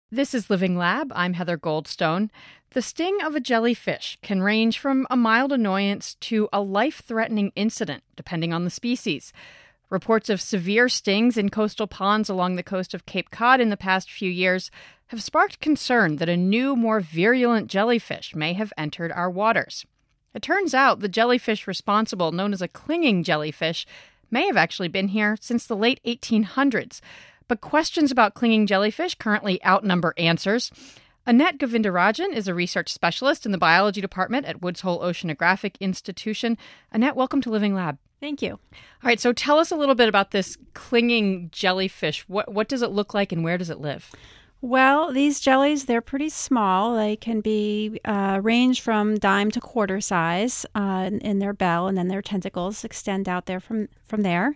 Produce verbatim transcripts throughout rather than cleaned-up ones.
This is Living Lab. I'm Heather Goldstone. The sting of a jellyfish can range from a mild annoyance to a life-threatening incident, depending on the species. Reports of severe stings in coastal ponds along the coast of Cape Cod in the past few years have sparked concern that a new, more virulent jellyfish may have entered our waters. It turns out the jellyfish responsible, known as a clinging jellyfish, may have actually been here since the late eighteen hundreds. But questions about clinging jellyfish currently outnumber answers. Annette Govindarajan is a research specialist in the biology department at Woods Hole Oceanographic Institution. Annette, welcome to Living Lab. Thank you. All right, so tell us a little bit about this clinging jellyfish. What what does it look like and where does it live? Well, these jellies, they're pretty small. They can be uh, range from dime to quarter size uh, in, in their bell, and then their tentacles extend out there from, from there.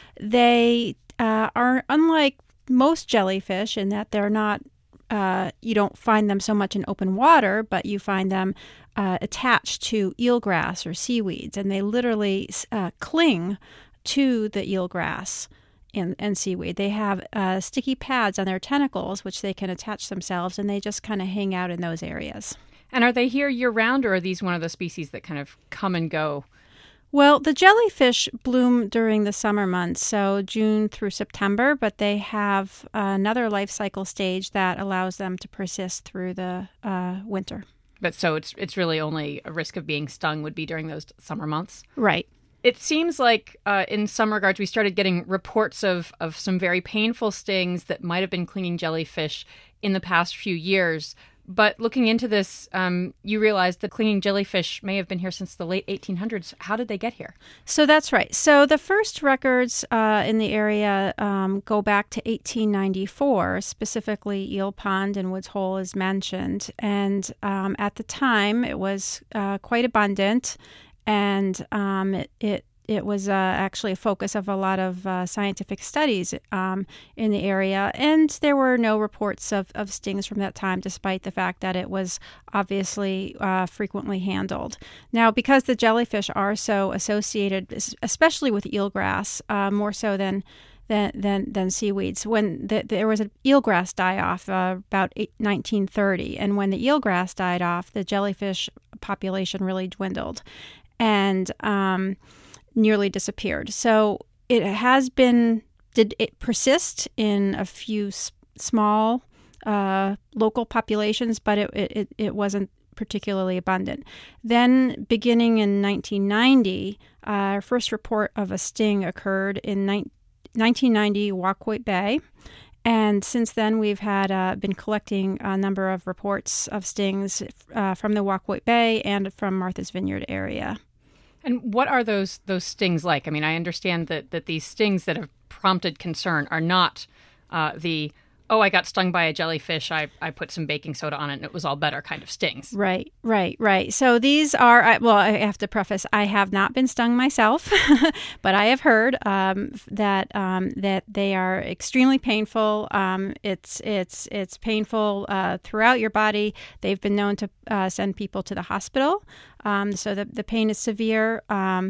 They uh, are unlike most jellyfish in that they're not, uh, you don't find them so much in open water, but you find them uh, attached to eelgrass or seaweeds, and they literally uh, cling to the eelgrass and, and seaweed. They have uh, sticky pads on their tentacles, which they can attach themselves, and they just kind of hang out in those areas. And are they here year-round, or are these one of the species that kind of come and go? Well, the jellyfish bloom during the summer months, so June through September, but they have another life cycle stage that allows them to persist through the uh, winter. But so it's it's really only a risk of being stung would be during those summer months? Right. It seems like uh, in some regards we started getting reports of, of some very painful stings that might have been clinging jellyfish in the past few years. But looking into this, um, you realized the clinging jellyfish may have been here since the late eighteen hundreds. How did they get here? So that's right. So the first records uh, in the area um, go back to eighteen ninety-four, specifically Eel Pond and Woods Hole is mentioned. And um, at the time, it was uh, quite abundant, and um, it, it It was uh, actually a focus of a lot of uh, scientific studies um, in the area, and there were no reports of, of stings from that time, despite the fact that it was obviously uh, frequently handled. Now, because the jellyfish are so associated, especially with eelgrass, uh, more so than than than, than seaweeds, when the, there was an eelgrass die-off uh, about nineteen thirty, and when the eelgrass died off, the jellyfish population really dwindled, and um, nearly disappeared. So it has been, did it persist in a few s- small uh, local populations, but it, it, it wasn't particularly abundant. Then beginning in nineteen ninety, uh, our first report of a sting occurred in ni- nineteen ninety, Waquoit Bay. And since then, we've had uh, been collecting a number of reports of stings uh, from the Waquoit Bay and from Martha's Vineyard area. And what are those those stings like? I mean, I understand that, that these stings that have prompted concern are not uh, the, oh, I got stung by a jellyfish, I, I put some baking soda on it and it was all better kind of stings. Right, right, right. So these are, well, I have to preface, I have not been stung myself, but I have heard um, that um, that they are extremely painful. Um, it's it's it's painful uh, throughout your body. They've been known to uh, send people to the hospital. Um, so the, the pain is severe. Um,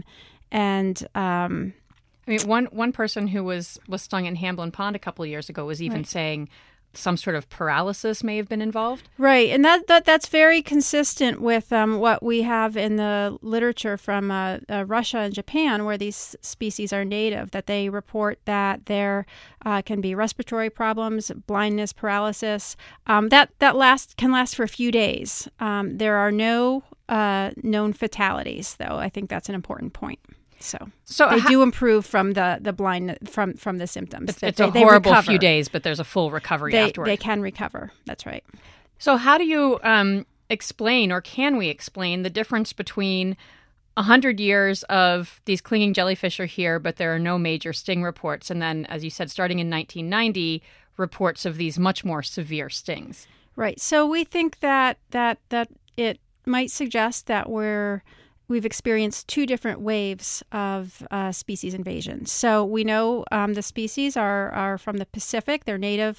and um, I mean, one one person who was, was stung in Hamblin Pond a couple of years ago was even right. saying some sort of paralysis may have been involved. Right, and that, that that's very consistent with um, what we have in the literature from uh, uh, Russia and Japan, where these species are native, that they report that there uh, can be respiratory problems, blindness, paralysis. Um, that that last can last for a few days. Um, there are no uh, known fatalities, though. I think that's an important point. So, so they ha- do improve from the the blind from from the symptoms. It's, That it's they, a they horrible recover. few days, but there's a full recovery They afterward. they can recover. That's right. So how do you um, explain, or can we explain, the difference between a hundred years of these clinging jellyfish are here, but there are no major sting reports, and then, as you said, starting in nineteen ninety, reports of these much more severe stings? Right. So we think that that that it might suggest that we're we've experienced two different waves of uh, species invasion. So we know um, the species are, are from the Pacific. They're native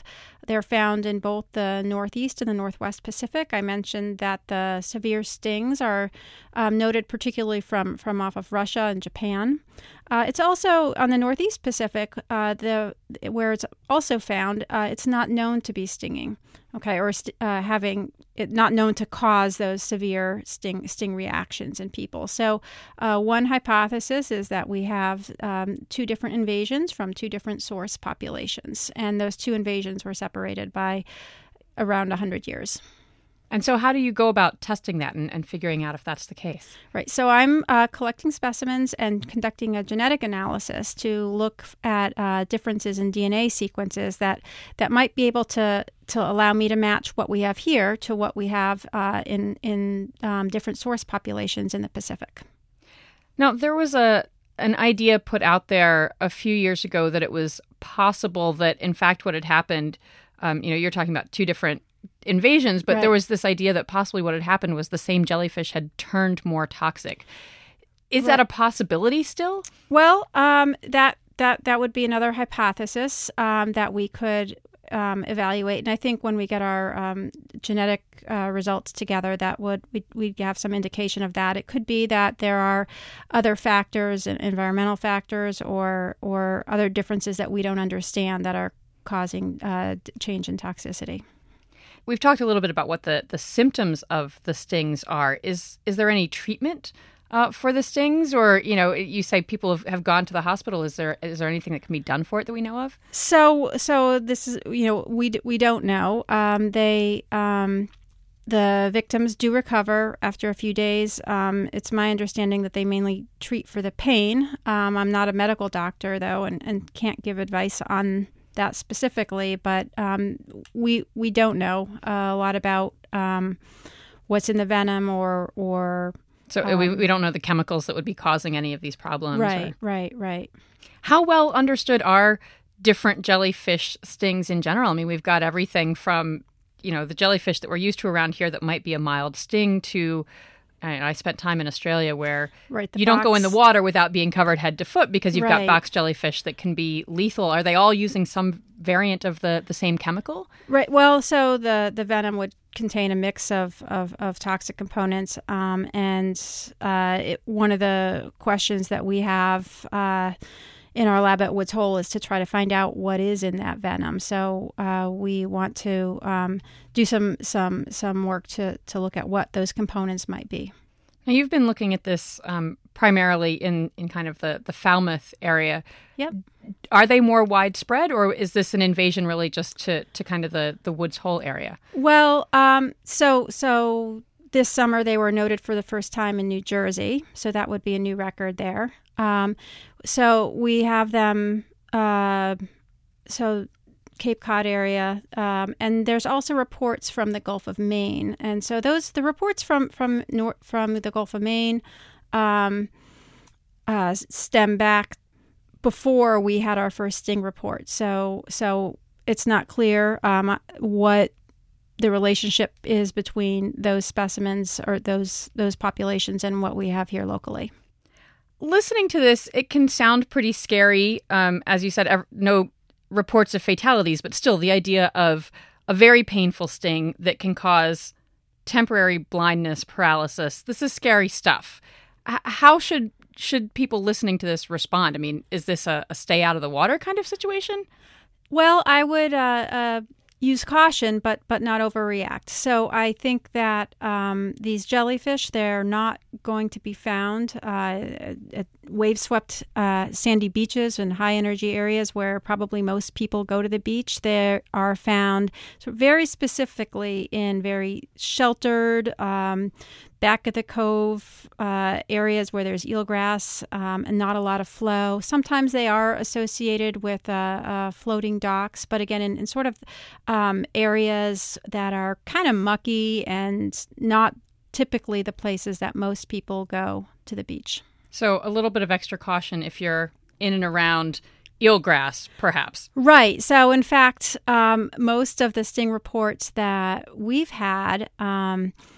they're found in both the Northeast and the Northwest Pacific. I mentioned that the severe stings are um, noted particularly from, from off of Russia and Japan. Uh, it's also on the Northeast Pacific, uh, the where it's also found. Uh, it's not known to be stinging, okay, or st- uh, having it not known to cause those severe sting sting reactions in people. So, uh, one hypothesis is that we have um, two different invasions from two different source populations, and those two invasions were separated by around one hundred years. And so how do you go about testing that and, and figuring out if that's the case? Right. So I'm uh, collecting specimens and conducting a genetic analysis to look at uh, differences in D N A sequences that, that might be able to, to allow me to match what we have here to what we have uh, in, in um, different source populations in the Pacific. Now, there was a an idea put out there a few years ago that it was possible that, in fact, what had happened, um, you know, you're talking about two different invasions, but right. there was this idea that possibly what had happened was the same jellyfish had turned more toxic. Is right. that a possibility still? Well, um, that that that would be another hypothesis um, that we could um, evaluate. And I think when we get our um, genetic uh, results together, that would we we'd have some indication of that. It could be that there are other factors, environmental factors, or or other differences that we don't understand that are causing uh, change in toxicity. We've talked a little bit about what the, the symptoms of the stings are. Is is there any treatment uh, for the stings? Or, you know, you say people have, have gone to the hospital. Is there is there anything that can be done for it that we know of? So so this is, you know, we, we don't know. Um, they um, the victims do recover after a few days. Um, it's my understanding that they mainly treat for the pain. Um, I'm not a medical doctor, though, and, and can't give advice on that specifically, but um, we we don't know uh, a lot about um, what's in the venom or or so um, we we don't know the chemicals that would be causing any of these problems. Right, or... right, right. How well understood are different jellyfish stings in general? I mean, we've got everything from, you know, the jellyfish that we're used to around here that might be a mild sting to, I, I spent time in Australia where right, you box. don't go in the water without being covered head to foot because you've right. got box jellyfish that can be lethal. Are they all using some variant of the, the same chemical? Right. Well, so the, the venom would contain a mix of, of, of toxic components. Um, and uh, it, one of the questions that we have uh, in our lab at Woods Hole is to try to find out what is in that venom. So uh, we want to um, do some some some work to, to look at what those components might be. Now, you've been looking at this um, primarily in, in kind of the, the Falmouth area. Yep. Are they more widespread, or is this an invasion really just to, to kind of the, the Woods Hole area? Well, um, so so this summer they were noted for the first time in New Jersey, so that would be a new record there. Um, so we have them, uh, so Cape Cod area, um, and there's also reports from the Gulf of Maine, and so those the reports from from nor- from the Gulf of Maine um, uh, stem back before we had our first sting report. So so it's not clear um, what the relationship is between those specimens or those those populations and what we have here locally. Listening to this, it can sound pretty scary. Um, as you said, ev- no reports of fatalities, but still the idea of a very painful sting that can cause temporary blindness, paralysis. This is scary stuff. H- how should should people listening to this respond? I mean, is this a, a stay out of the water kind of situation? Well, I would uh, uh, use caution, but but not overreact. So I think that um, these jellyfish, they're not going to be found uh, at wave-swept uh, sandy beaches and high-energy areas where probably most people go to the beach. They are found so very specifically in very sheltered, um, back at the cove uh, areas where there's eelgrass um, and not a lot of flow. Sometimes they are associated with uh, uh, floating docks, but again, in, in sort of um, areas that are kind of mucky and not typically the places that most people go to the beach. So a little bit of extra caution if you're in and around eelgrass, perhaps. Right. So in fact, um, most of the sting reports that we've had um,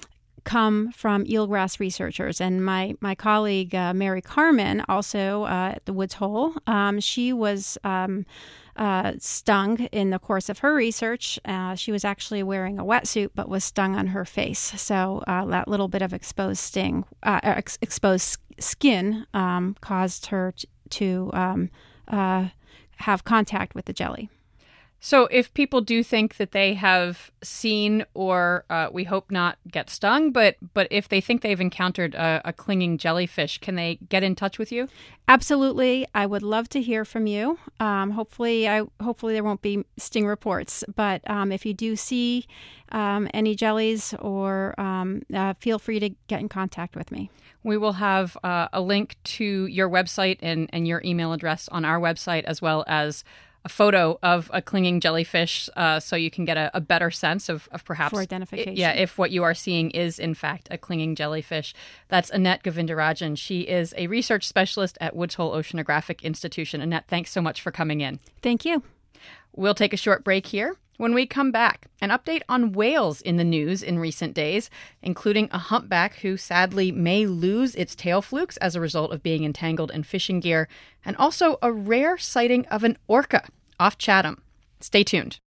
come from eelgrass researchers. And my, my colleague, uh, Mary Carmen, also uh, at the Woods Hole, um, she was um, uh, stung in the course of her research. Uh, she was actually wearing a wetsuit, but was stung on her face. So uh, that little bit of exposed sting, uh, ex- exposed skin um, caused her t- to um, uh, have contact with the jelly. So if people do think that they have seen or uh, we hope not get stung, but but if they think they've encountered a, a clinging jellyfish, can they get in touch with you? Absolutely. I would love to hear from you. Um, hopefully, I hopefully there won't be sting reports. But um, if you do see um, any jellies, or um, uh, feel free to get in contact with me. We will have uh, a link to your website and, and your email address on our website, as well as a photo of a clinging jellyfish, uh, so you can get a, a better sense of, of perhaps for identification. Yeah, if what you are seeing is in fact a clinging jellyfish. That's Annette Govindarajan. She is a research specialist at Woods Hole Oceanographic Institution. Annette, thanks so much for coming in. Thank you. We'll take a short break here. When we come back, an update on whales in the news in recent days, including a humpback who sadly may lose its tail flukes as a result of being entangled in fishing gear, and also a rare sighting of an orca off Chatham. Stay tuned.